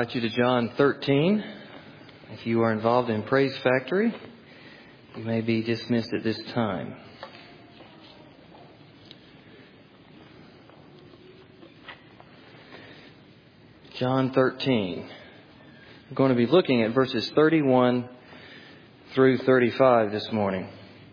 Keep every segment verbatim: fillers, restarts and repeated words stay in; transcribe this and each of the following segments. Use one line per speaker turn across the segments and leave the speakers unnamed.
invite you to John thirteen. If you are involved in Praise Factory, you may be dismissed at this time. John thirteen. We're going to be looking at verses thirty-one through thirty-five this morning.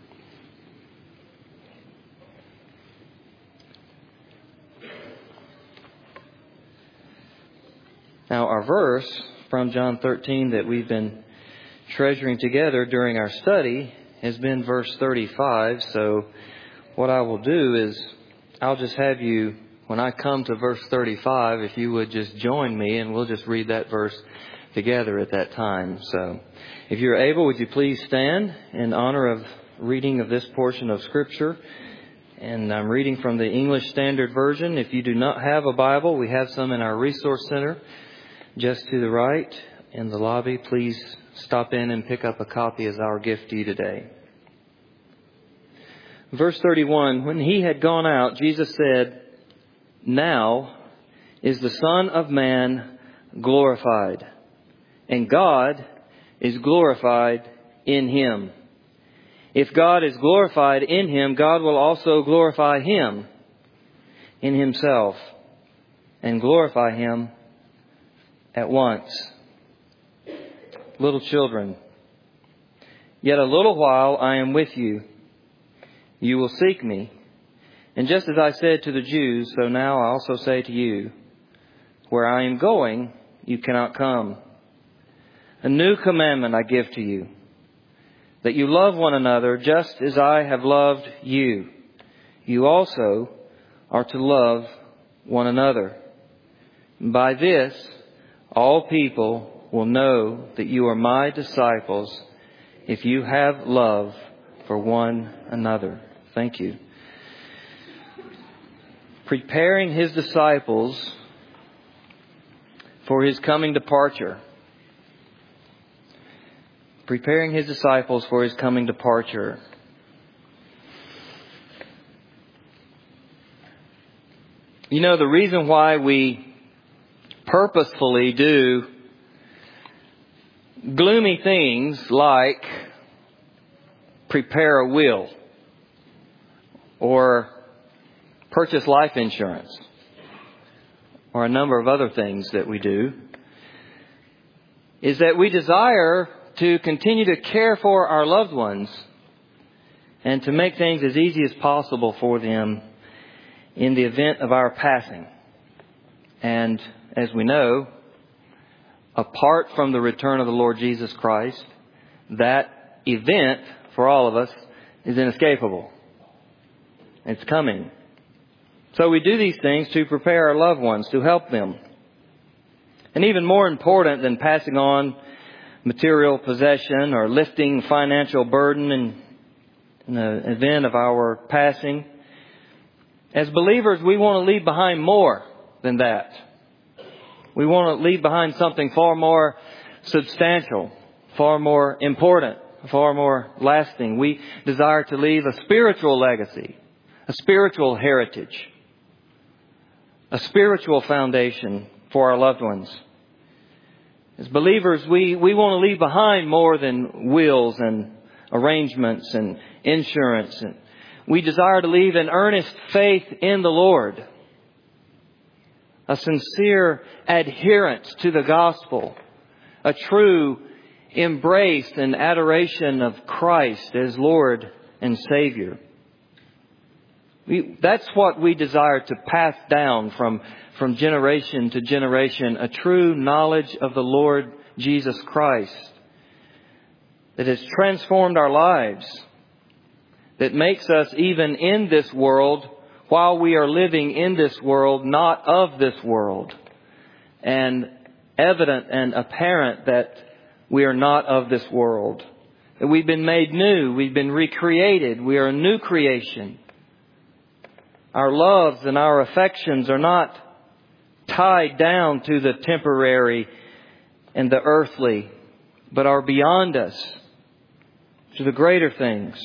Now, our verse from John thirteen that we've been treasuring together during our study has been verse thirty-five. So what I will do is I'll just have you, when I come to verse thirty-five, if you would just join me and we'll just read that verse together at that time. So if you're able, would you please stand in honor of reading of this portion of Scripture? And I'm reading from the English Standard Version. If you do not have a Bible, we have some in our resource center just to the right in the lobby. Please stop in and pick up a copy as our gift to you today. Verse thirty-one, when he had gone out, Jesus said, "Now is the Son of Man glorified, and God is glorified in him. If God is glorified in him, God will also glorify him in himself and glorify him at once. Little children, yet a little while I am with you. You will seek me. And just as I said to the Jews, so now I also say to you, where I am going, you cannot come. A new commandment I give to you, that you love one another just as I have loved you. You also are to love one another. By this, all people will know that you are my disciples if you have love for one another." Thank you. Preparing his disciples for his coming departure. Preparing his disciples for his coming departure. You know, the reason why we purposefully do gloomy things like prepare a will or purchase life insurance or a number of other things that we do is that we desire to continue to care for our loved ones and to make things as easy as possible for them in the event of our passing. And as we know, apart from the return of the Lord Jesus Christ, that event for all of us is inescapable. It's coming. So we do these things to prepare our loved ones, to help them. And even more important than passing on material possession or lifting financial burden in, in the event of our passing, as believers, we want to leave behind more than that. We want to leave behind something far more substantial, far more important, far more lasting. We desire to leave a spiritual legacy, a spiritual heritage, a spiritual foundation for our loved ones. As believers, we, we want to leave behind more than wills and arrangements and insurance. And we desire to leave an earnest faith in the Lord, a sincere adherence to the gospel, a true embrace and adoration of Christ as Lord and Savior. We, that's what we desire to pass down from, from generation to generation, a true knowledge of the Lord Jesus Christ that has transformed our lives, that makes us, even in this world, while we are living in this world, not of this world, and evident and apparent that we are not of this world, that we've been made new, we've been recreated, we are a new creation. Our loves and our affections are not tied down to the temporary and the earthly, but are beyond us to the greater things.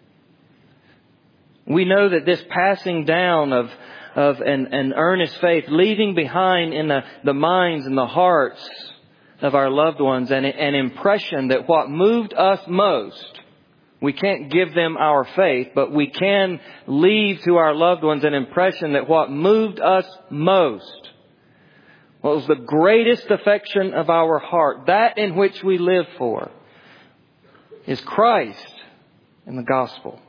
We know that this passing down of, of an, an earnest faith, leaving behind in the, the minds and the hearts of our loved ones and an impression that what moved us most, we can't give them our faith, but we can leave to our loved ones an impression that what moved us most, what was the greatest affection of our heart, that in which we live for, is Christ and the gospel.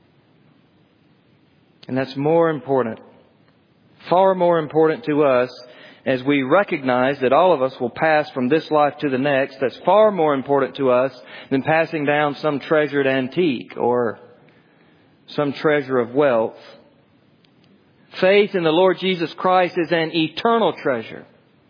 And that's more important, far more important to us as we recognize that all of us will pass from this life to the next. That's far more important to us than passing down some treasured antique or some treasure of wealth. Faith in the Lord Jesus Christ is an eternal treasure.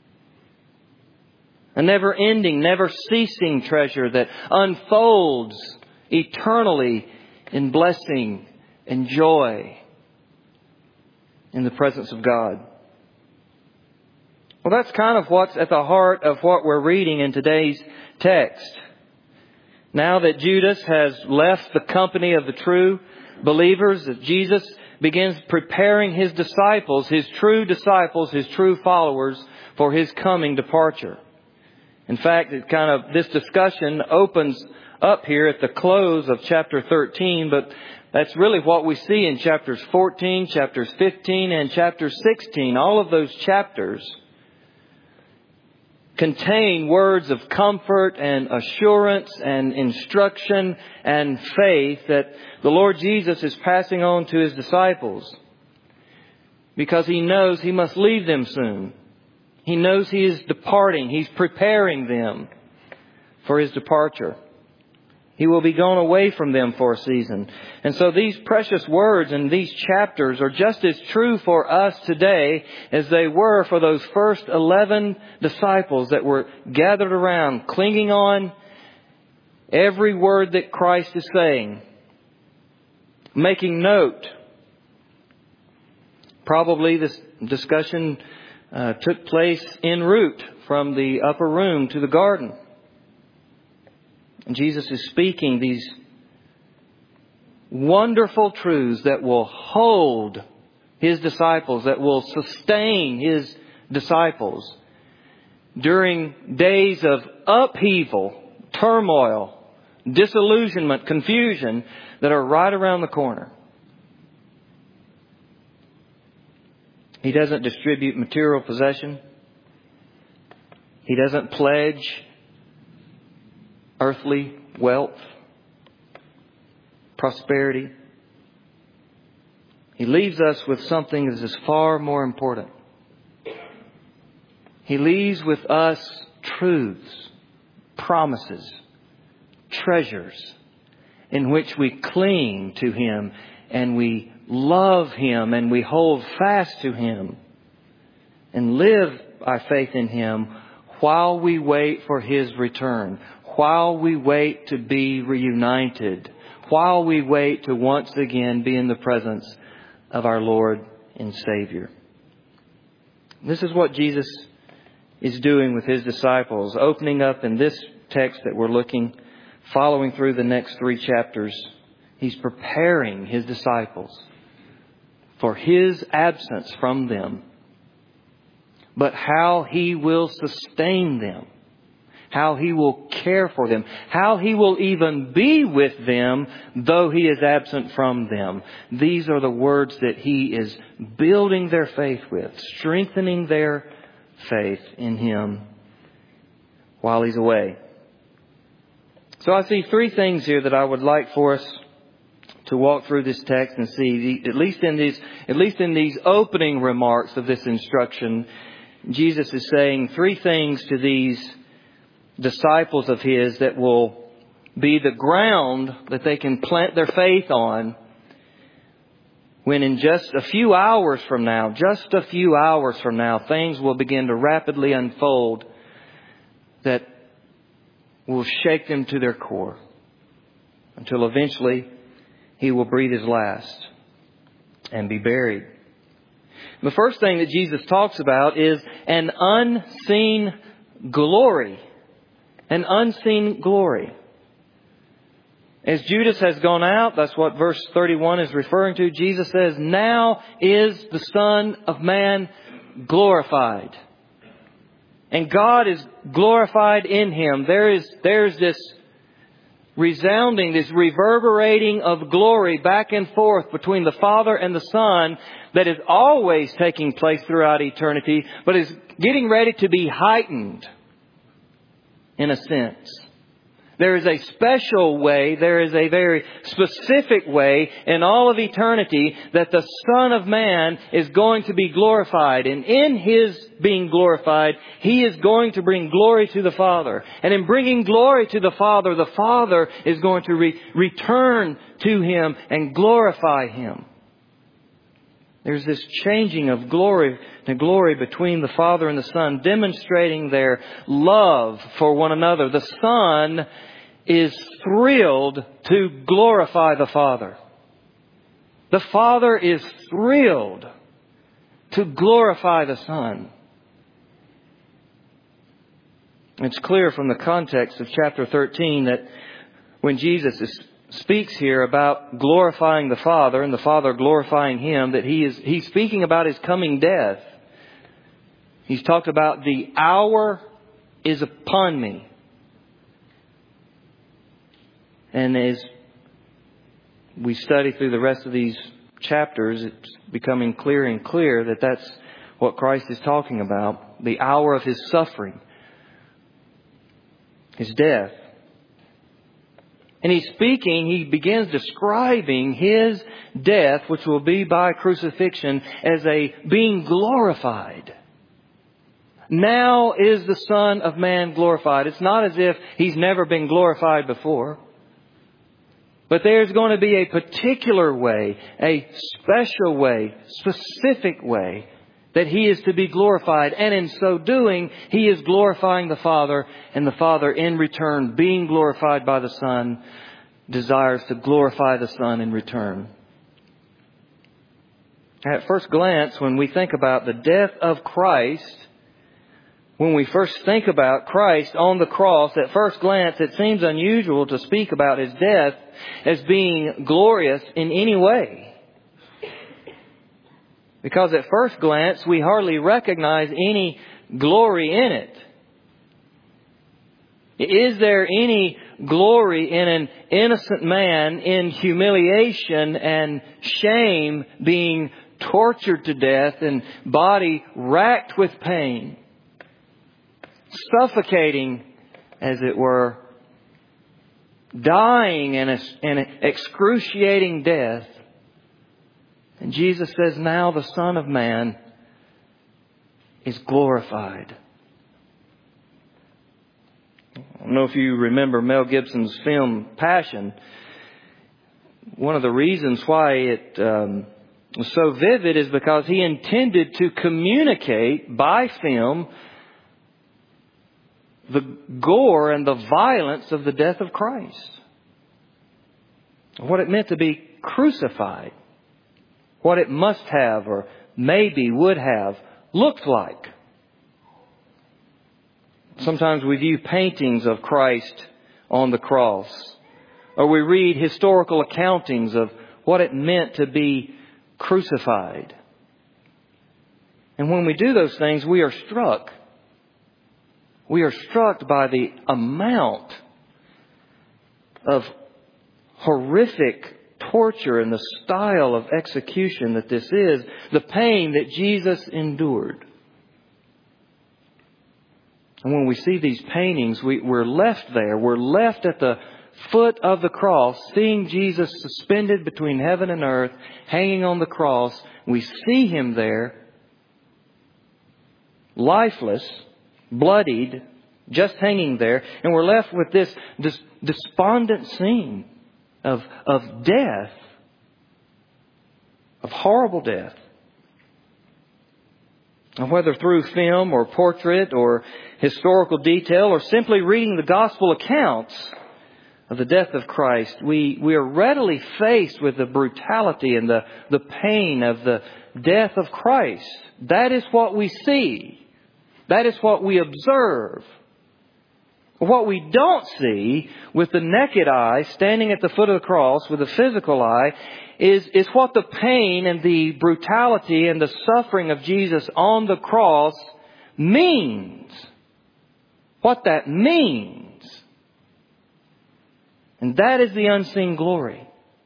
A never-ending, never-ceasing treasure that unfolds eternally in blessing and joy in the presence of God. Well, that's kind of what's at the heart of what we're reading in today's text. Now that Judas has left the company of the true believers, that Jesus begins preparing His disciples, His true disciples, His true followers, for His coming departure. In fact, it kind of, this discussion opens up here at the close of chapter thirteen, but that's really what we see in chapters fourteen, chapters fifteen, and chapter sixteen. All of those chapters contain words of comfort and assurance and instruction and faith that the Lord Jesus is passing on to His disciples, because He knows He must leave them soon. He knows He is departing. He's preparing them for His departure. He will be gone away from them for a season. And so these precious words in these chapters are just as true for us today as they were for those first eleven disciples that were gathered around, clinging on every word that Christ is saying, making note. Probably this discussion uh, took place en route from the upper room to the garden. And Jesus is speaking these wonderful truths that will hold His disciples, that will sustain His disciples during days of upheaval, turmoil, disillusionment, confusion that are right around the corner. He doesn't distribute material possession. He doesn't pledge earthly wealth, prosperity. He leaves us with something that is far more important. He leaves with us truths, promises, treasures in which we cling to Him and we love Him and we hold fast to Him and live by faith in Him while we wait for His return, while we wait to be reunited, while we wait to once again be in the presence of our Lord and Savior. This is what Jesus is doing with His disciples, opening up in this text that we're looking, following through the next three chapters. He's preparing His disciples for His absence from them, but how He will sustain them, how He will care for them, how He will even be with them though He is absent from them. These are the words that He is building their faith with, strengthening their faith in Him while He's away. So I see three things here that I would like for us to walk through this text and see, at least in these, at least in these opening remarks of this instruction, Jesus is saying three things to these disciples of His that will be the ground that they can plant their faith on when in just a few hours from now, just a few hours from now, things will begin to rapidly unfold that will shake them to their core until eventually He will breathe His last and be buried. The first thing that Jesus talks about is an unseen glory. An unseen glory. As Judas has gone out, that's what verse thirty-one is referring to. Jesus says, "Now is the Son of Man glorified." And God is glorified in Him. There is, there's this resounding, this reverberating of glory back and forth between the Father and the Son that is always taking place throughout eternity, but is getting ready to be heightened in a sense. There is a special way, there is a very specific way in all of eternity that the Son of Man is going to be glorified. And in His being glorified, He is going to bring glory to the Father. And in bringing glory to the Father, the Father is going to re- return to Him and glorify Him. There's this changing of glory to glory between the Father and the Son, demonstrating their love for one another. The Son is thrilled to glorify the Father. The Father is thrilled to glorify the Son. It's clear from the context of chapter thirteen that when Jesus is, speaks here about glorifying the Father and the Father glorifying Him, that He is He's speaking about His coming death. He's talked about the hour is upon me. And as we study through the rest of these chapters, it's becoming clearer and clear that that's what Christ is talking about. The hour of His suffering. His death. And He's speaking, He begins describing His death, which will be by crucifixion, as a being glorified. Now is the Son of Man glorified. It's not as if He's never been glorified before. But there's going to be a particular way, a special way, specific way that He is to be glorified. And in so doing, He is glorifying the Father, and the Father in return, being glorified by the Son, desires to glorify the Son in return. At first glance, when we think about the death of Christ, when we first think about Christ on the cross, at first glance it seems unusual to speak about His death as being glorious in any way. Because at first glance we hardly recognize any glory in it. Is there any glory in an innocent man in humiliation and shame being tortured to death and body racked with pain? Suffocating, as it were, dying in an excruciating death. And Jesus says, now the Son of Man is glorified. I don't know if you remember Mel Gibson's film Passion. One of the reasons why it um, was so vivid is because he intended to communicate by film the gore and the violence of the death of Christ. What it meant to be crucified. What it must have or maybe would have looked like. Sometimes we view paintings of Christ on the cross. Or we read historical accountings of what it meant to be crucified. And when we do those things, we are struck. We are struck by the amount of horrific torture and the style of execution that this is, the pain that Jesus endured. And when we see these paintings, we, we're left there. We're left at the foot of the cross, seeing Jesus suspended between heaven and earth, hanging on the cross. We see Him there, lifeless, bloodied, just hanging there, and we're left with this, this despondent scene of, of death, of horrible death. And whether through film or portrait or historical detail or simply reading the gospel accounts of the death of Christ, we, we are readily faced with the brutality and the, the pain of the death of Christ. That is what we see. That is what we observe. What we don't see with the naked eye, standing at the foot of the cross with the physical eye, is, is what the pain and the brutality and the suffering of Jesus on the cross means what that means. And that is the unseen glory.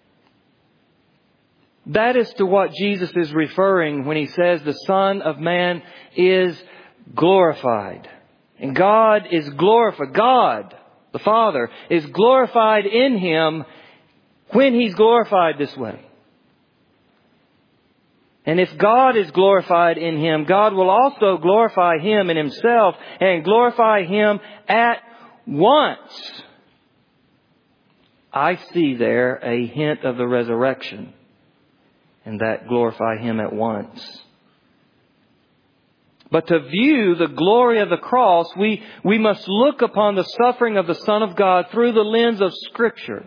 That is to what Jesus is referring when He says the Son of Man is glorified. And God is glorified. God, the Father, is glorified in Him when He's glorified this way. And if God is glorified in Him, God will also glorify Him in Himself and glorify Him at once. I see there a hint of the resurrection, and that glorify Him at once. But to view the glory of the cross, we, we must look upon the suffering of the Son of God through the lens of Scripture.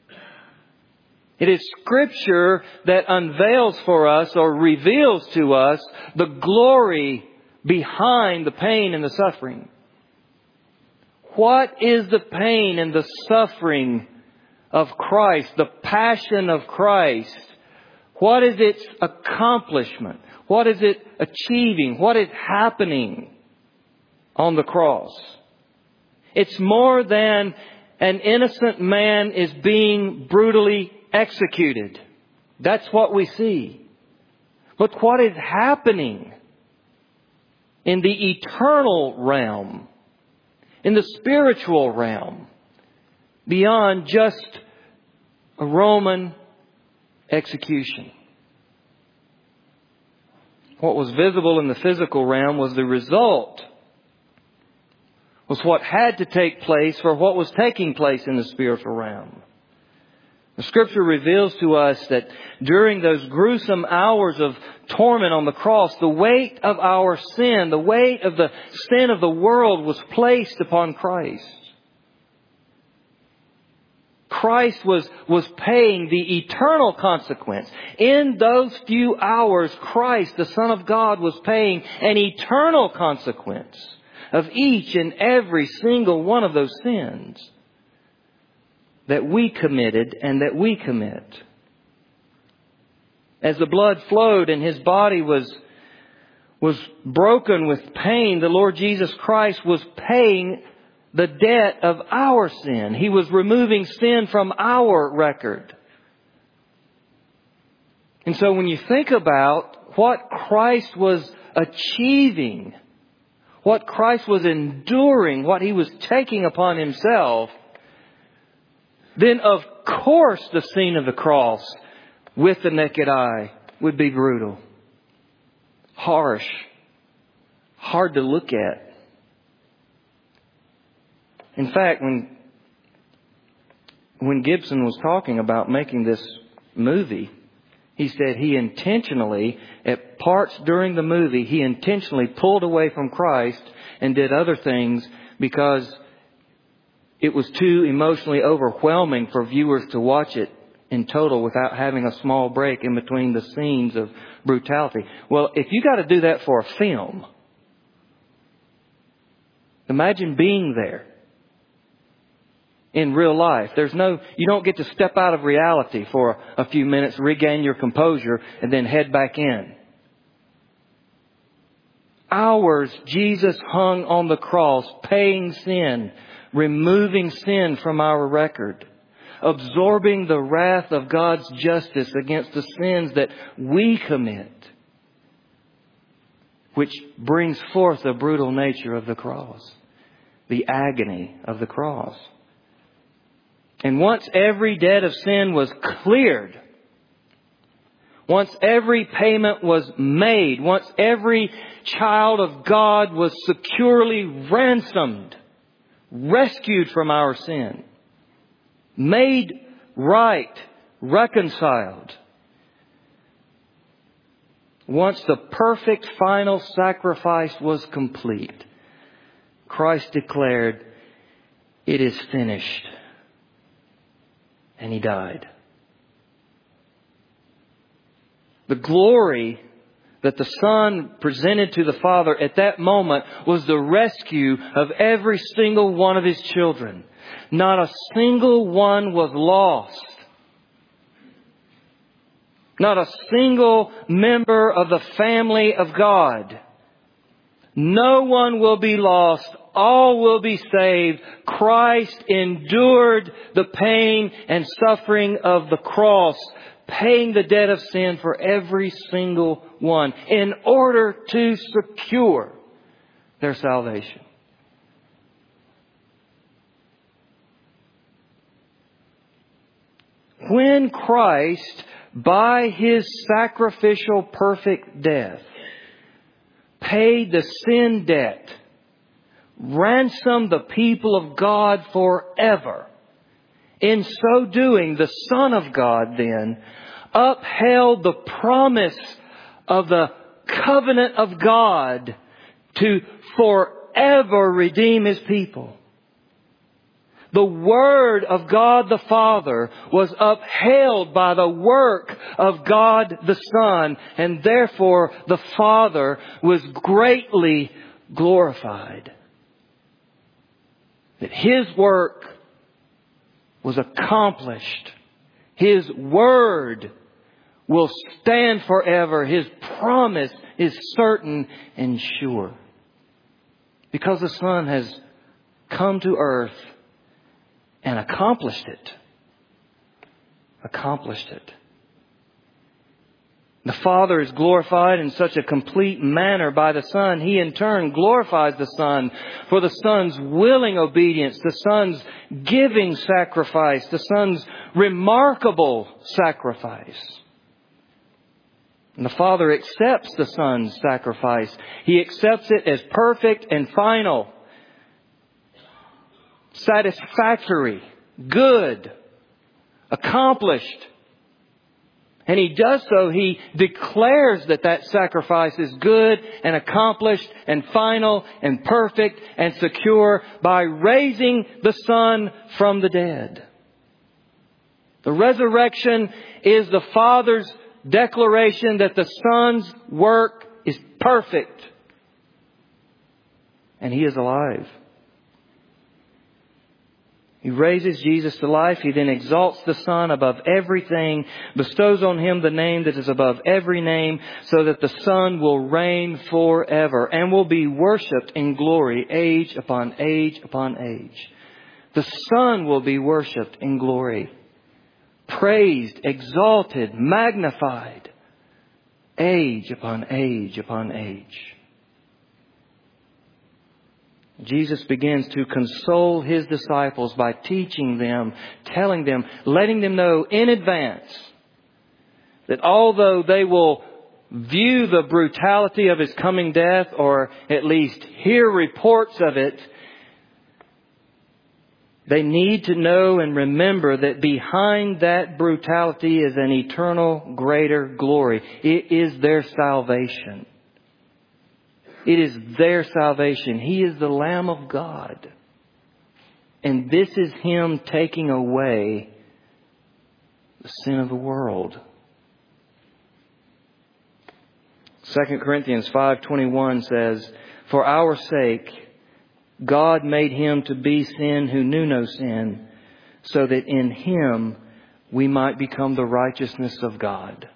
It is Scripture that unveils for us or reveals to us the glory behind the pain and the suffering. What is the pain and the suffering of Christ, the passion of Christ? What is its accomplishment? What is it achieving? What is happening on the cross? It's more than an innocent man is being brutally executed. That's what we see. But what is happening in the eternal realm, in the spiritual realm, beyond just a Roman execution? What was visible in the physical realm was the result, was what had to take place for what was taking place in the spiritual realm. The Scripture reveals to us that during those gruesome hours of torment on the cross, the weight of our sin, the weight of the sin of the world was placed upon Christ. Christ was, was paying the eternal consequence. In those few hours, Christ, the Son of God, was paying an eternal consequence of each and every single one of those sins that we committed and that we commit. As the blood flowed and His body was, was broken with pain, the Lord Jesus Christ was paying the debt of our sin. He was removing sin from our record. And so when you think about what Christ was achieving, what Christ was enduring, what He was taking upon Himself, then of course the scene of the cross with the naked eye would be brutal, harsh, hard to look at. In fact, when, when Gibson was talking about making this movie, he said he intentionally, at parts during the movie, he intentionally pulled away from Christ and did other things because it was too emotionally overwhelming for viewers to watch it in total without having a small break in between the scenes of brutality. Well, if you got to do that for a film, imagine being there. In real life, there's no, you don't get to step out of reality for a few minutes, regain your composure, and then head back in. Hours Jesus hung on the cross, paying sin, removing sin from our record, absorbing the wrath of God's justice against the sins that we commit, which brings forth the brutal nature of the cross, the agony of the cross. And once every debt of sin was cleared, once every payment was made, once every child of God was securely ransomed, rescued from our sin, made right, reconciled, once the perfect final sacrifice was complete, Christ declared, "It is finished." And He died. The glory that the Son presented to the Father at that moment was the rescue of every single one of His children. Not a single one was lost. Not a single member of the family of God. No one will be lost. all will be saved. Christ endured the pain and suffering of the cross, paying the debt of sin for every single one in order to secure their salvation. When Christ, by His sacrificial perfect death, paid the sin debt, ransomed the people of God forever, in so doing, the Son of God then upheld the promise of the covenant of God to forever redeem His people. The Word of God the Father was upheld by the work of God the Son, and therefore the Father was greatly glorified. That His work was accomplished. His Word will stand forever. His promise is certain and sure. Because the Son has come to earth and accomplished it. Accomplished it. The Father is glorified in such a complete manner by the Son. He in turn glorifies the Son for the Son's willing obedience, the Son's giving sacrifice, the Son's remarkable sacrifice. And the Father accepts the Son's sacrifice. He accepts it as perfect and final, satisfactory, good, accomplished. And He does so, He declares that that sacrifice is good and accomplished and final and perfect and secure by raising the Son from the dead. The resurrection is the Father's declaration that the Son's work is perfect and He is alive. He raises Jesus to life. He then exalts the Son above everything, bestows on Him the name that is above every name, so that the Son will reign forever and will be worshipped in glory, age upon age upon age. The Son will be worshipped in glory, praised, exalted, magnified, age upon age upon age. Jesus begins to console His disciples by teaching them, telling them, letting them know in advance that although they will view the brutality of His coming death, or at least hear reports of it, they need to know and remember that behind that brutality is an eternal greater glory. It is their salvation. It is their salvation. He is the Lamb of God. And this is Him taking away the sin of the world. Second Corinthians five twenty-one says, "For our sake, God made Him to be sin who knew no sin, so that in Him we might become the righteousness of God."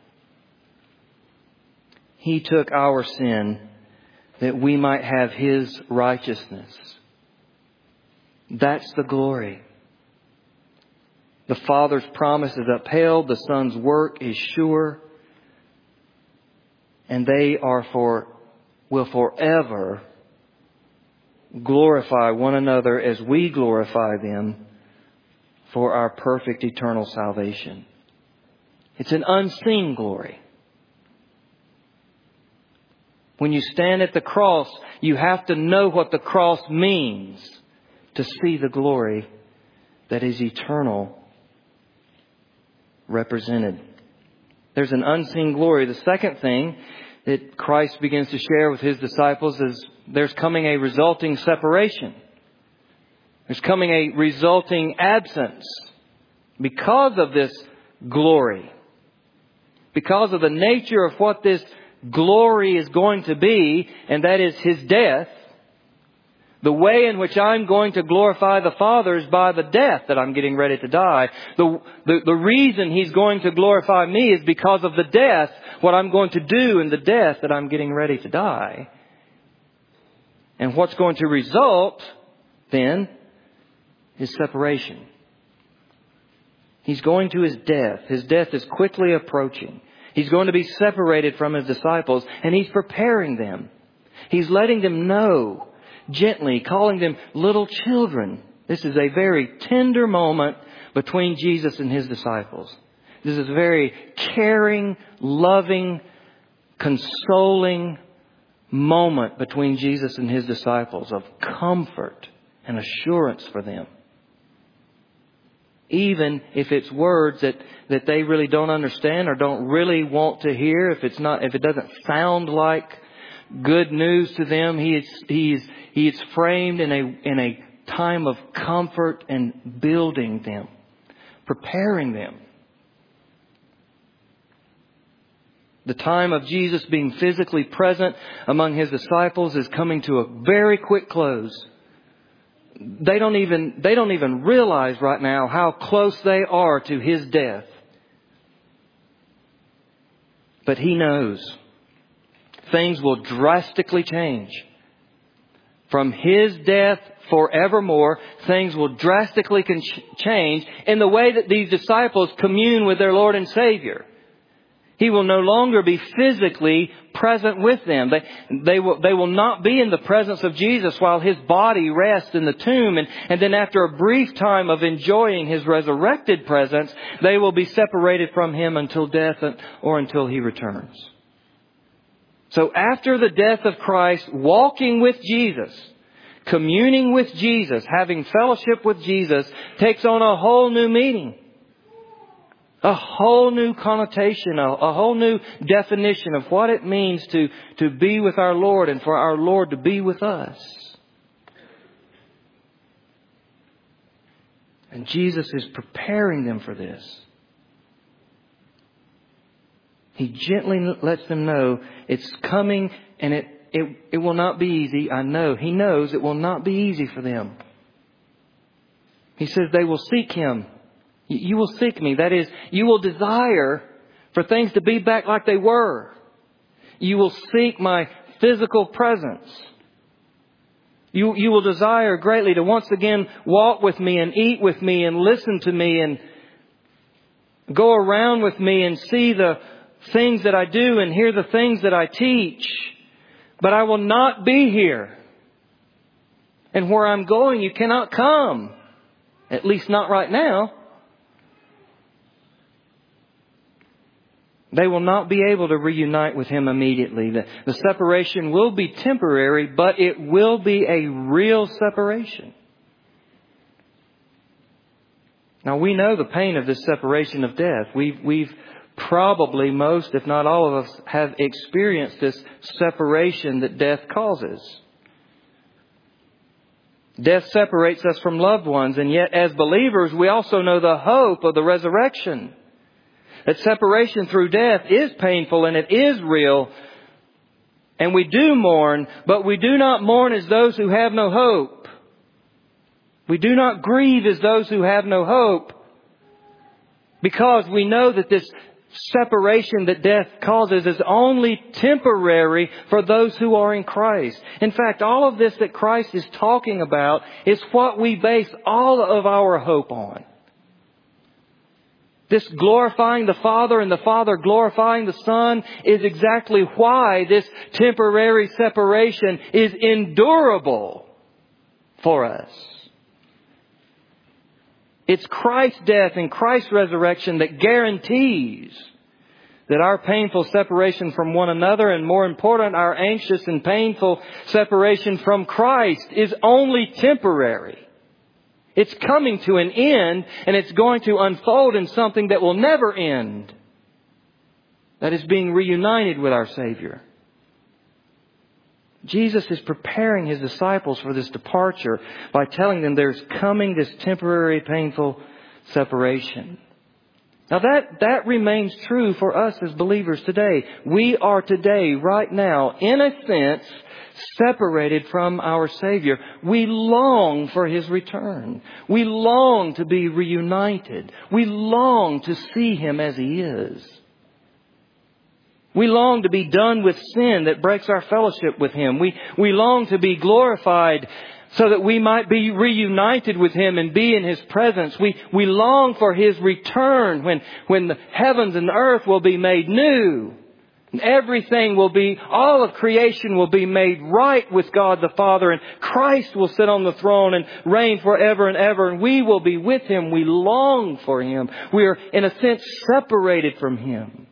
He took our sin that we might have His righteousness. That's the glory. The Father's promise is upheld. The Son's work is sure. And they are for, will forever glorify one another as we glorify them for our perfect eternal salvation. It's an unseen glory. When you stand at the cross, you have to know what the cross means to see the glory that is eternal represented. There's an unseen glory. The second thing that Christ begins to share with His disciples is there's coming a resulting separation. There's coming a resulting absence because of this glory. Because of the nature of what this glory is going to be, and that is His death. The way in which I'm going to glorify the Father is by the death that I'm getting ready to die. The, the, the reason He's going to glorify me is because of the death, what I'm going to do in the death that I'm getting ready to die. And what's going to result then is separation. He's going to His death. His death is quickly approaching. He's going to be separated from His disciples, and He's preparing them. He's letting them know, gently calling them little children. This is a very tender moment between Jesus and His disciples. This is a very caring, loving, consoling moment between Jesus and His disciples of comfort and assurance for them. Even if it's words that, that they really don't understand or don't really want to hear, if it's not, if it doesn't sound like good news to them, he is, he is, he is framed in a, in a time of comfort and building them, preparing them. The time of Jesus being physically present among His disciples is coming to a very quick close. They don't even, they don't even realize right now how close they are to His death. But He knows things will drastically change. From His death forevermore, things will drastically con- change in the way that these disciples commune with their Lord and Savior. He will no longer be physically present with them. They, they, will, they will not be in the presence of Jesus while His body rests in the tomb. And, and then after a brief time of enjoying His resurrected presence, they will be separated from Him until death or until He returns. So after the death of Christ, walking with Jesus, communing with Jesus, having fellowship with Jesus, takes on a whole new meaning. A whole new connotation, a, a whole new definition of what it means to, to be with our Lord and for our Lord to be with us. And Jesus is preparing them for this. He gently lets them know it's coming and it, it, it will not be easy. I know. He knows it will not be easy for them. He says they will seek Him. You will seek me. That is, you will desire for things to be back like they were. You will seek my physical presence. You, you will desire greatly to once again walk with me and eat with me and listen to me and go around with me and see the things that I do and hear the things that I teach. But I will not be here. And where I'm going, you cannot come. At least not right now. They will not be able to reunite with Him immediately. The, the separation will be temporary, but it will be a real separation. Now we know the pain of this separation of death. We've, we've probably, most if not all of us, have experienced this separation that death causes. Death separates us from loved ones, and yet as believers we also know the hope of the resurrection. That separation through death is painful and it is real. And we do mourn, but we do not mourn as those who have no hope. We do not grieve as those who have no hope. Because we know that this separation that death causes is only temporary for those who are in Christ. In fact, all of this that Christ is talking about is what we base all of our hope on. This glorifying the Father and the Father glorifying the Son is exactly why this temporary separation is endurable for us. It's Christ's death and Christ's resurrection that guarantees that our painful separation from one another, and more important, our anxious and painful separation from Christ, is only temporary. It's coming to an end, and it's going to unfold in something that will never end. That is being reunited with our Savior. Jesus is preparing His disciples for this departure by telling them there's coming this temporary, painful separation. Now that, that remains true for us as believers today. We are today, right now, in a sense, separated from our Savior. We long for His return. We long to be reunited. We long to see Him as He is. We long to be done with sin that breaks our fellowship with Him. We, we long to be glorified so that we might be reunited with Him and be in His presence. We, we long for His return when, when the heavens and earth will be made new. And everything will be, all of creation will be made right with God the Father. And Christ will sit on the throne and reign forever and ever. And we will be with Him. We long for Him. We are, in a sense, separated from Him.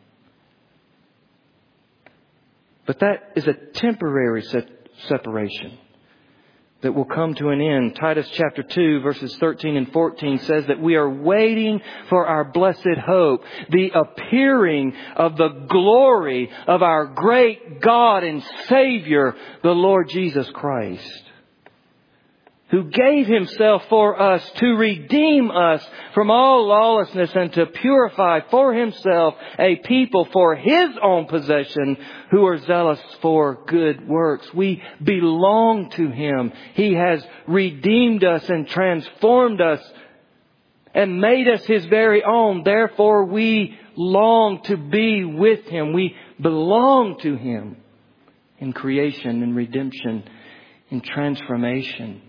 But that is a temporary separation that will come to an end. Titus chapter two, verses thirteen and fourteen says that we are waiting for our blessed hope, the appearing of the glory of our great God and Savior, the Lord Jesus Christ, who gave Himself for us to redeem us from all lawlessness and to purify for Himself a people for His own possession who are zealous for good works. We belong to Him. He has redeemed us and transformed us and made us His very own. Therefore, we long to be with Him. We belong to Him in creation and redemption, in transformation.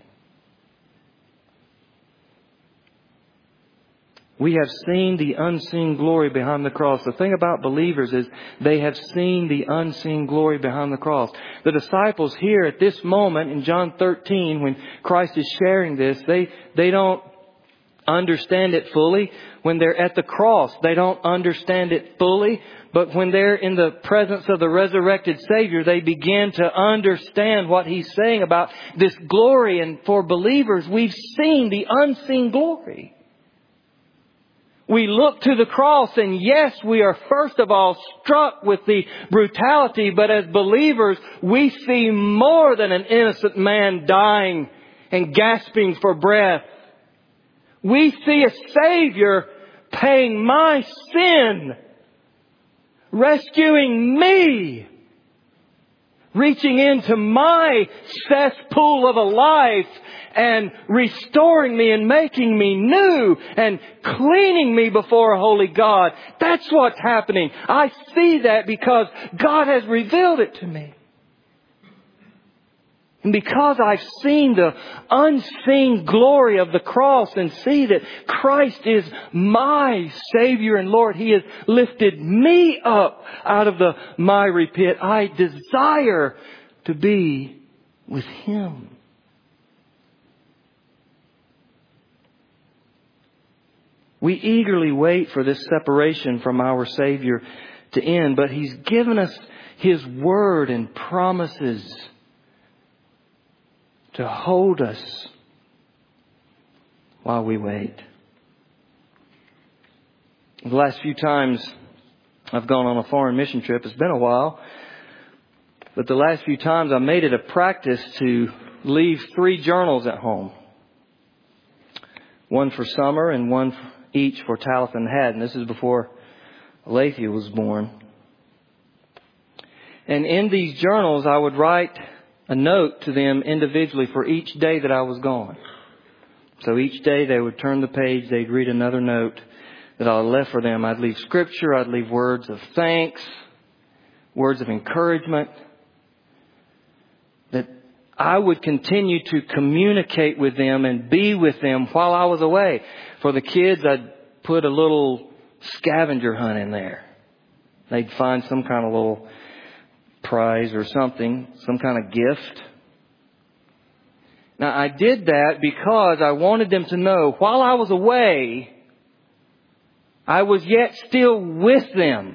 We have seen the unseen glory behind the cross. The thing about believers is they have seen the unseen glory behind the cross. The disciples here at this moment in John thirteen, when Christ is sharing this, they, they don't understand it fully. When they're at the cross, they don't understand it fully. But when they're in the presence of the resurrected Savior, they begin to understand what He's saying about this glory. And for believers, we've seen the unseen glory. We look to the cross and yes, we are first of all struck with the brutality, but as believers, we see more than an innocent man dying and gasping for breath. We see a Savior paying my sin, rescuing me, reaching into my cesspool of a life and restoring me and making me new and cleaning me before a holy God. That's what's happening. I see that because God has revealed it to me. And because I've seen the unseen glory of the cross and see that Christ is my Savior and Lord, He has lifted me up out of the miry pit. I desire to be with Him. We eagerly wait for this separation from our Savior to end, but He's given us His Word and promises to hold us while we wait. The last few times I've gone on a foreign mission trip, it's been a while, but the last few times I made it a practice to leave three journals at home. One for Summer and one each for Talitha and Haddon. This is before Alethea was born. And in these journals I would write a note to them individually for each day that I was gone. So each day they would turn the page, they'd read another note that I left for them. I'd leave scripture, I'd leave words of thanks, words of encouragement, that I would continue to communicate with them and be with them while I was away. For the kids, I'd put a little scavenger hunt in there. They'd find some kind of little prize or something, some kind of gift. Now, I did that because I wanted them to know while I was away, I was yet still with them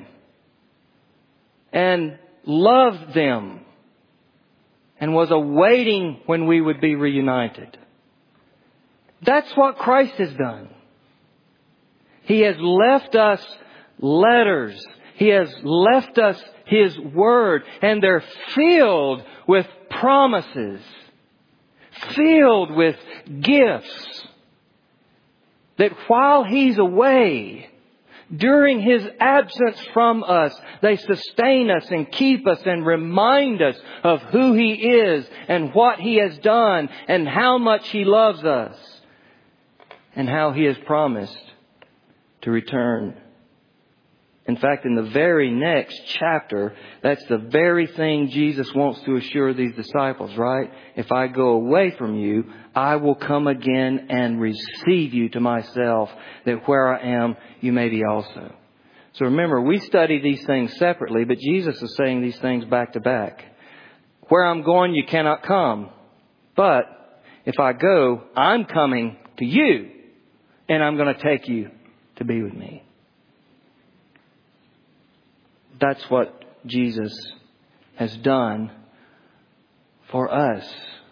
and loved them and was awaiting when we would be reunited. That's what Christ has done. He has left us letters. He has left us His Word, and they're filled with promises, filled with gifts, that while He's away, during His absence from us, they sustain us and keep us and remind us of who He is and what He has done and how much He loves us and how He has promised to return In fact, in the very next chapter, that's the very thing Jesus wants to assure these disciples, right? If I go away from you, I will come again and receive you to myself, that where I am, you may be also. So remember, we study these things separately, but Jesus is saying these things back to back. Where I'm going, you cannot come. But if I go, I'm coming to you, and I'm going to take you to be with me. That's what Jesus has done for us.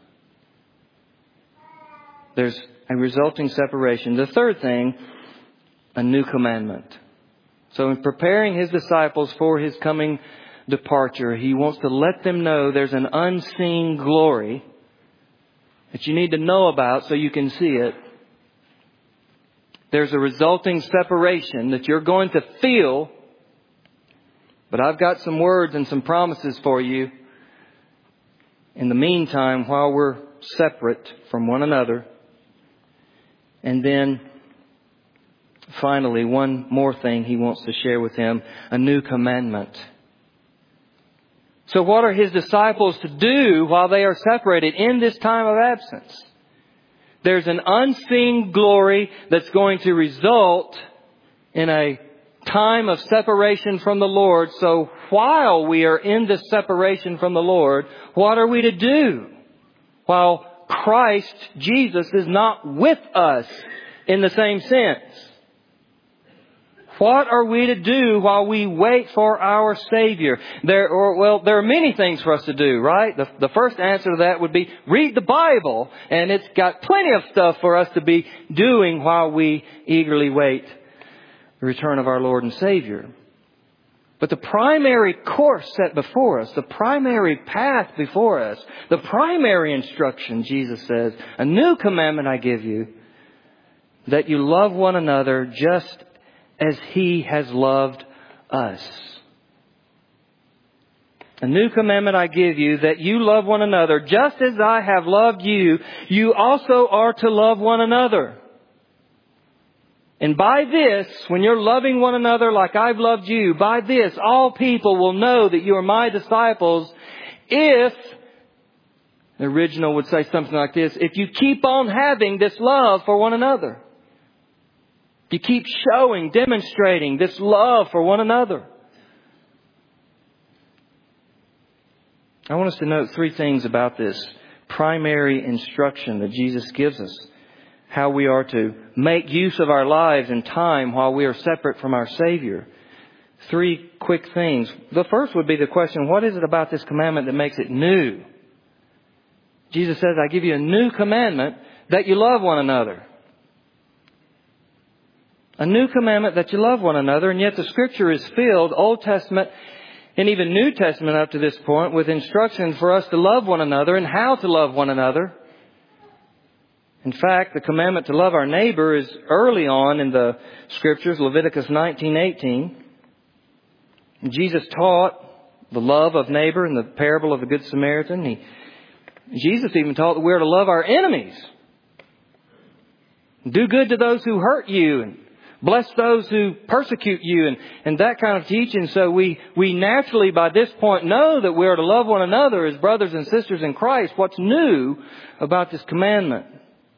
There's a resulting separation. The third thing, a new commandment. So in preparing His disciples for His coming departure, He wants to let them know there's an unseen glory that you need to know about so you can see it. There's a resulting separation that you're going to feel. But I've got some words and some promises for you in the meantime while we're separate from one another. And then finally, one more thing He wants to share with them, a new commandment. So what are His disciples to do while they are separated in this time of absence? There's an unseen glory that's going to result in a time of separation from the Lord. So while we are in this separation from the Lord, what are we to do? While Christ, Jesus, is not with us in the same sense. What are we to do while we wait for our Savior? There, or, well, there are many things for us to do, right? The, the first answer to that would be read the Bible. And it's got plenty of stuff for us to be doing while we eagerly wait the return of our Lord and Savior. But the primary course set before us, the primary path before us, the primary instruction, Jesus says, a new commandment I give you, that you love one another just as He has loved us. A new commandment I give you, that you love one another just as I have loved you. You also are to love one another. And by this, when you're loving one another like I've loved you, by this, all people will know that you are my disciples if, the original would say something like this, if you keep on having this love for one another. You keep showing, demonstrating this love for one another. I want us to note three things about this primary instruction that Jesus gives us. How we are to make use of our lives and time while we are separate from our Savior. Three quick things. The first would be the question, what is it about this commandment that makes it new? Jesus says, I give you a new commandment, that you love one another. A new commandment that you love one another, and yet the Scripture is filled, Old Testament and even New Testament up to this point, with instructions for us to love one another and how to love one another. In fact, the commandment to love our neighbor is early on in the Scriptures, Leviticus nineteen eighteen. Jesus taught the love of neighbor in the parable of the Good Samaritan. He, Jesus even taught that we're to love our enemies. Do good to those who hurt you and bless those who persecute you, and, and that kind of teaching. So we, we naturally by this point know that we are to love one another as brothers and sisters in Christ. What's new about this commandment?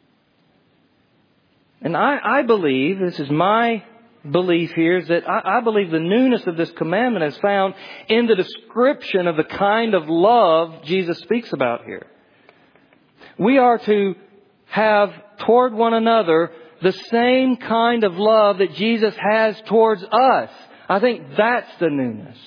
And I, I believe, this is my belief here, is that I, I believe the newness of this commandment is found in the description of the kind of love Jesus speaks about here. We are to have toward one another the same kind of love that Jesus has towards us. I think that's the newness.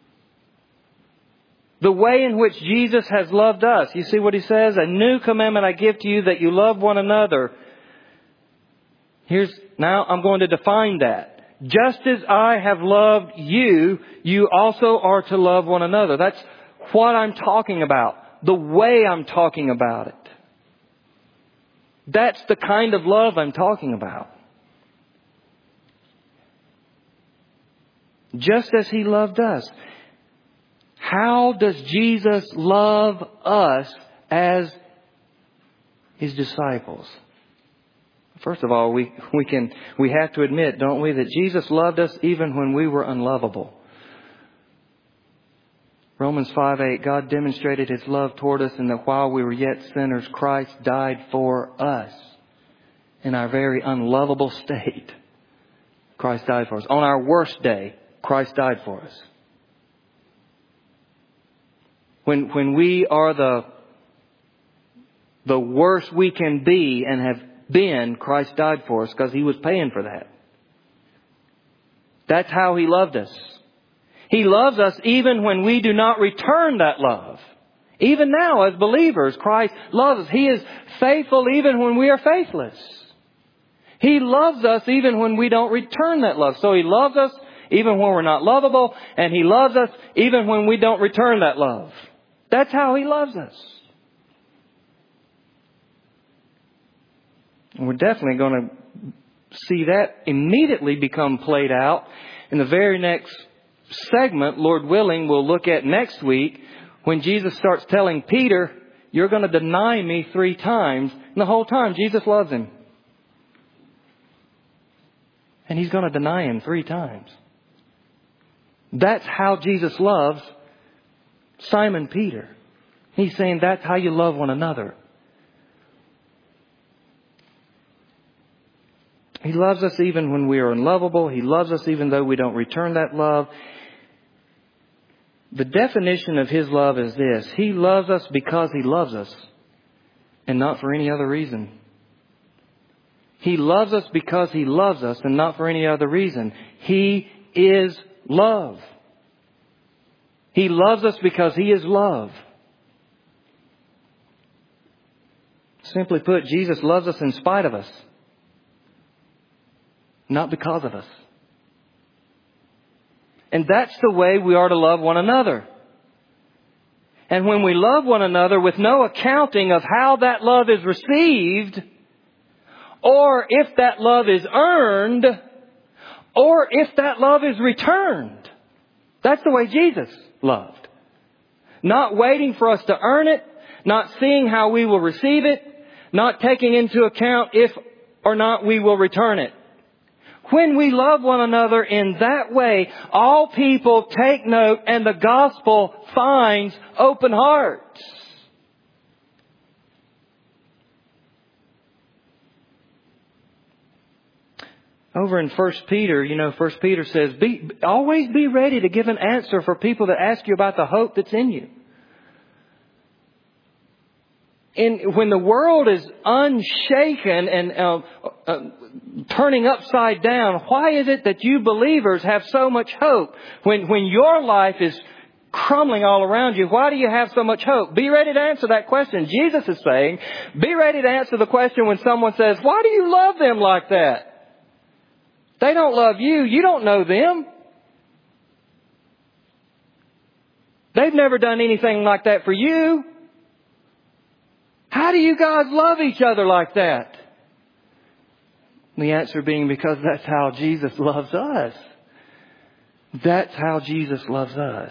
The way in which Jesus has loved us. You see what He says? A new commandment I give to you, that you love one another. Here's, now I'm going to define that. Just as I have loved you, you also are to love one another. That's what I'm talking about. The way I'm talking about it. That's the kind of love I'm talking about. Just as He loved us. How does Jesus love us as His disciples? First of all, we, we can, we have to admit, don't we, that Jesus loved us even when we were unlovable. Romans five eight, God demonstrated His love toward us in that while we were yet sinners, Christ died for us. In our very unlovable state, Christ died for us. On our worst day, Christ died for us. When, when we are the, the worst we can be and have been, Christ died for us because He was paying for that. That's how He loved us. He loves us even when we do not return that love. Even now as believers, Christ loves us. He is faithful even when we are faithless. He loves us even when we don't return that love. So He loves us even when we're not lovable. And He loves us even when we don't return that love. That's how He loves us. And we're definitely going to see that immediately become played out in the very next segment, Lord willing, we'll look at next week when Jesus starts telling Peter, you're going to deny me three times. And the whole time Jesus loves him. And He's going to deny him three times. That's how Jesus loves Simon Peter. He's saying that's how you love one another. He loves us even when we are unlovable. He loves us even though we don't return that love. The definition of His love is this. He loves us because He loves us and not for any other reason. He loves us because He loves us and not for any other reason. He is love. He loves us because He is love. Simply put, Jesus loves us in spite of us. Not because of us. And that's the way we are to love one another. And when we love one another with no accounting of how that love is received, or if that love is earned, or if that love is returned. That's the way Jesus loved. Not waiting for us to earn it, not seeing how we will receive it, not taking into account if or not we will return it. When we love one another in that way, all people take note and the gospel finds open hearts. Over in First Peter, you know, First Peter says, be, always be ready to give an answer for people that ask you about the hope that's in you. And when the world is unshaken and uh, uh, turning upside down, why is it that you believers have so much hope? When, when your life is crumbling all around you, why do you have so much hope? Be ready to answer that question. Jesus is saying, be ready to answer the question when someone says, why do you love them like that? They don't love you. You don't know them. They've never done anything like that for you. How do you guys love each other like that? The answer being because that's how Jesus loves us. That's how Jesus loves us.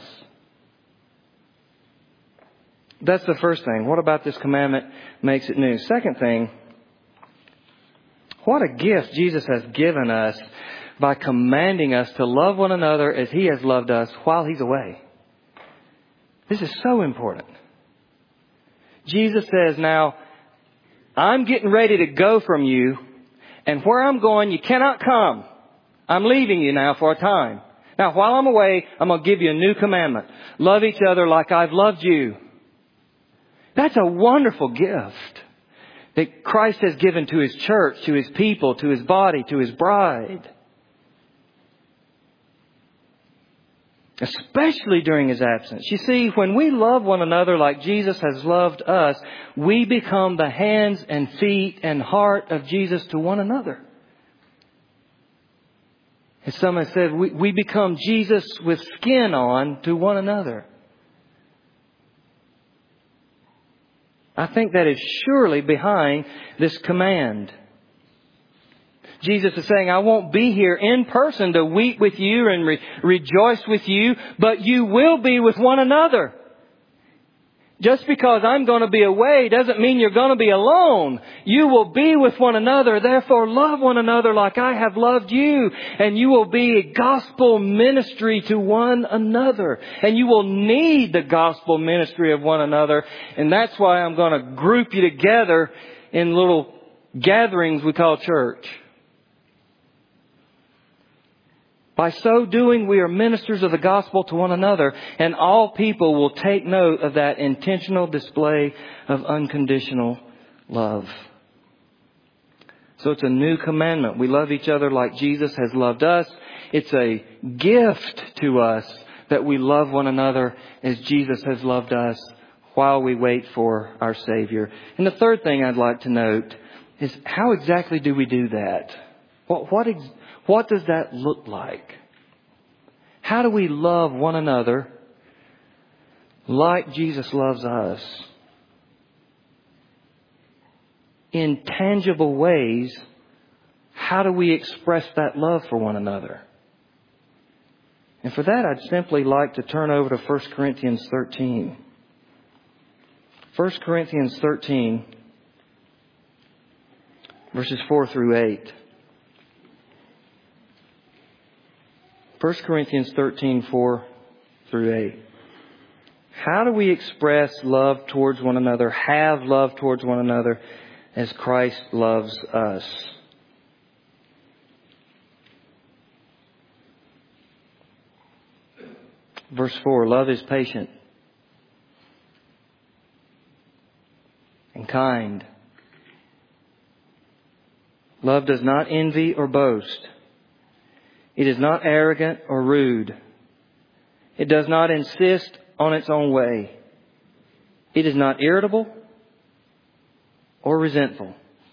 That's the first thing. What about this commandment makes it new? Second thing, what a gift Jesus has given us by commanding us to love one another as He has loved us while He's away. This is so important. Jesus says, now, I'm getting ready to go from you, and where I'm going, you cannot come. I'm leaving you now for a time. Now, while I'm away, I'm going to give you a new commandment. Love each other like I've loved you. That's a wonderful gift that Christ has given to His church, to His people, to His body, to His bride. Especially during His absence. You see, when we love one another like Jesus has loved us, we become the hands and feet and heart of Jesus to one another. As someone said, we, we become Jesus with skin on to one another. I think that is surely behind this command. Jesus is saying, I won't be here in person to weep with you and re- rejoice with you, but you will be with one another. Just because I'm going to be away doesn't mean you're going to be alone. You will be with one another. Therefore, love one another like I have loved you. And you will be a gospel ministry to one another. And you will need the gospel ministry of one another. And that's why I'm going to group you together in little gatherings we call church. By so doing, we are ministers of the gospel to one another, and all people will take note of that intentional display of unconditional love. So it's a new commandment. We love each other like Jesus has loved us. It's a gift to us that we love one another as Jesus has loved us while we wait for our Savior. And the third thing I'd like to note is how exactly do we do that? What, what ex- What does that look like? How do we love one another like Jesus loves us? In tangible ways, how do we express that love for one another? And for that, I'd simply like to turn over to First Corinthians thirteen. First Corinthians thirteen, verses four through eight. First Corinthians thirteen, four through eight. How do we express love towards one another, have love towards one another as Christ loves us? Verse four, love is patient and kind. Love does not envy or boast. It is not arrogant or rude. It does not insist on its own way. It is not irritable or resentful.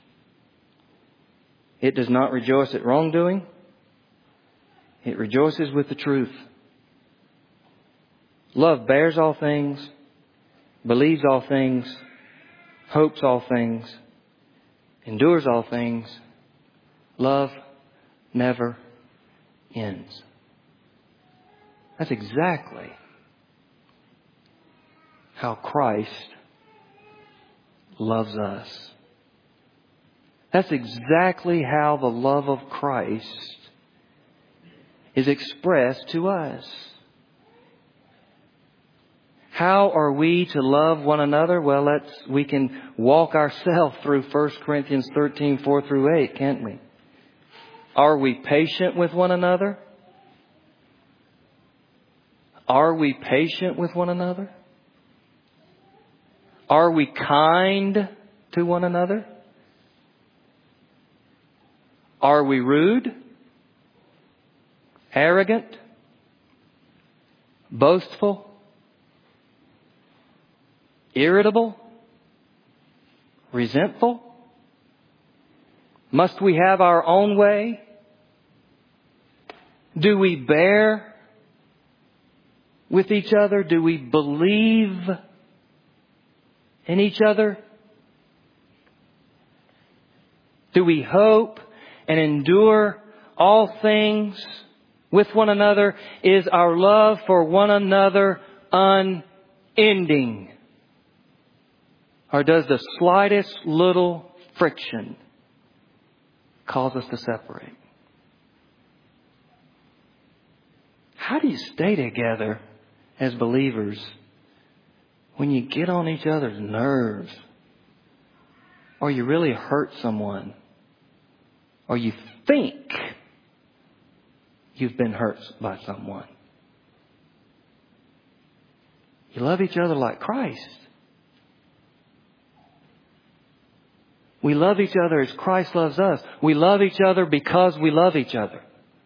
It does not rejoice at wrongdoing. It rejoices with the truth. Love bears all things, believes all things, hopes all things, endures all things. Love never ends. That's exactly how Christ loves us. That's exactly how the love of Christ is expressed to us. How are we to love one another? Well, let's, we can walk ourselves through First Corinthians thirteen, four through eight, can't we? Are we patient with one another? Are we patient with one another? Are we kind to one another? Are we rude? Arrogant? Boastful? Irritable? Resentful? Must we have our own way? Do we bear with each other? Do we believe in each other? Do we hope and endure all things with one another? Is our love for one another unending? Or does the slightest little friction cause us to separate? How do you stay together as believers when you get on each other's nerves, or you really hurt someone, or you think you've been hurt by someone? You love each other like Christ. We love each other as Christ loves us. We love each other because we love each other.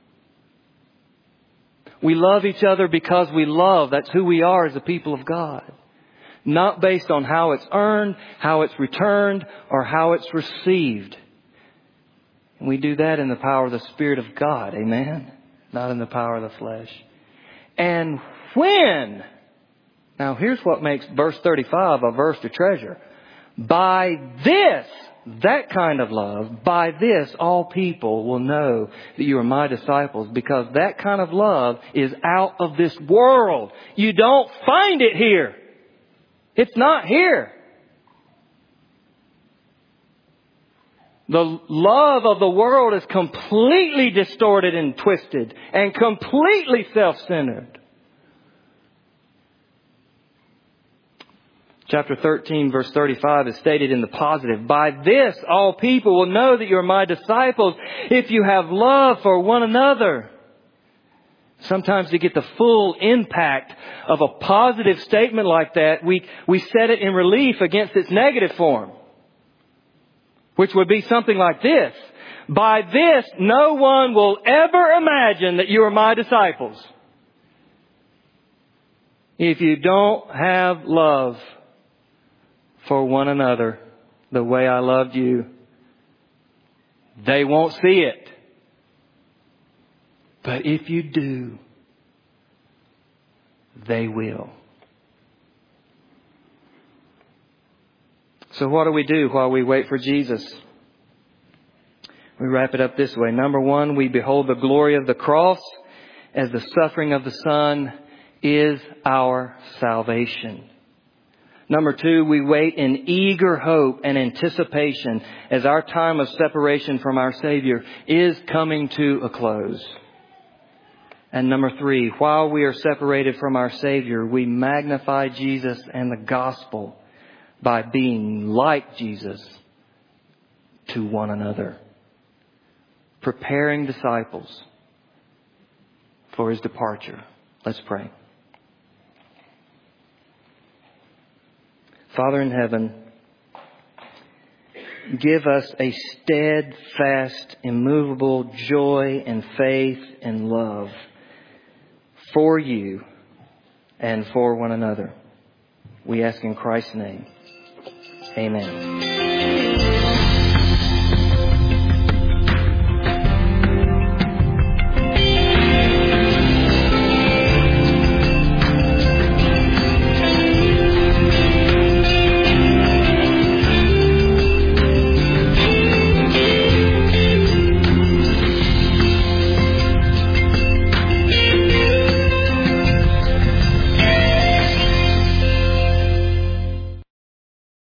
We love each other because we love. That's who we are as a people of God. Not based on how it's earned, how it's returned, or how it's received. And we do that in the power of the Spirit of God. Amen? Not in the power of the flesh. And when? Now here's what makes verse thirty-five a verse to treasure. By this, that kind of love, by this all people will know that you are my disciples, because that kind of love is out of this world. You don't find it here. It's not here. The love of the world is completely distorted and twisted and completely self-centered. Chapter thirteen, verse thirty-five is stated in the positive. By this, all people will know that you are my disciples if you have love for one another. Sometimes to get the full impact of a positive statement like that, we, we set it in relief against its negative form, which would be something like this. By this, no one will ever imagine that you are my disciples if you don't have love for one another the way I loved you. They won't see it. But if you do, they will. So what do we do while we wait for Jesus? We wrap it up this way. Number one, we behold the glory of the cross as the suffering of the Son is our salvation. Number two, we wait in eager hope and anticipation as our time of separation from our Savior is coming to a close. And number three, while we are separated from our Savior, we magnify Jesus and the gospel by being like Jesus to one another, preparing disciples for His departure. Let's pray. Father in heaven, give us a steadfast, immovable joy and faith and love for you and for one another. We ask in Christ's name. Amen.